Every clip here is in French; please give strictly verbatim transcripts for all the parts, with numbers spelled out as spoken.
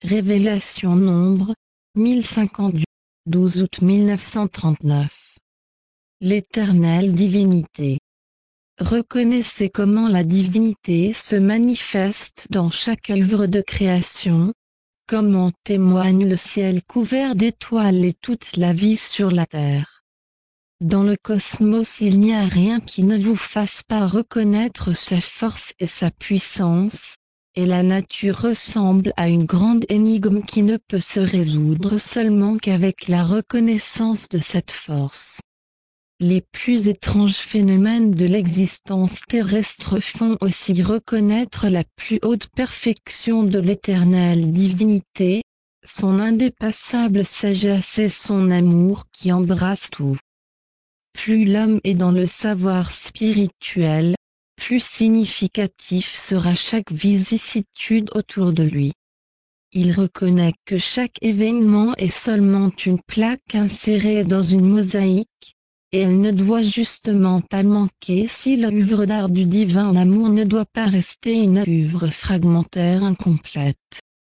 Révélation Nombre, mille cinquante, douze août mille neuf cent trente-neuf. L'éternelle divinité. Reconnaissez comment la divinité se manifeste dans chaque œuvre de création, comme en témoigne le ciel couvert d'étoiles et toute la vie sur la terre. Dans le cosmos, il n'y a rien qui ne vous fasse pas reconnaître sa force et sa puissance, et la nature ressemble à une grande énigme qui ne peut se résoudre seulement qu'avec la reconnaissance de cette force. Les plus étranges phénomènes de l'existence terrestre font aussi reconnaître la plus haute perfection de l'éternelle divinité, son indépassable sagesse et son amour qui embrasse tout. Plus l'homme est dans le savoir spirituel, plus significatif sera chaque vicissitude autour de lui. Il reconnaît que chaque événement est seulement une plaque insérée dans une mosaïque, et elle ne doit justement pas manquer si l'œuvre d'art du divin amour ne doit pas rester une œuvre fragmentaire incomplète.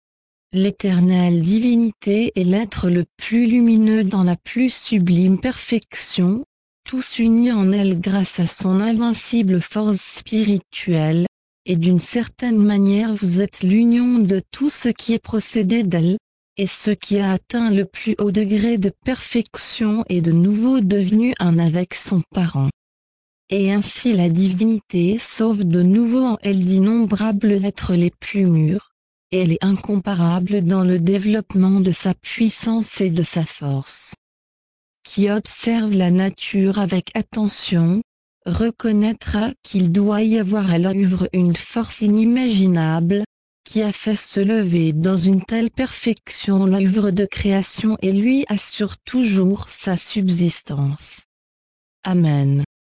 L'éternelle divinité est l'être le plus lumineux dans la plus sublime perfection, tous unis en elle grâce à son invincible force spirituelle, et d'une certaine manière vous êtes l'union de tout ce qui est procédé d'elle, et ce qui a atteint le plus haut degré de perfection et de nouveau devenu un avec son parent. Et ainsi la divinité sauve de nouveau en elle d'innombrables êtres les plus mûrs, et elle est incomparable dans le développement de sa puissance et de sa force. Qui observe la nature avec attention, reconnaîtra qu'il doit y avoir à l'œuvre une force inimaginable, qui a fait se lever dans une telle perfection l'œuvre de création et lui assure toujours sa subsistance. Amen.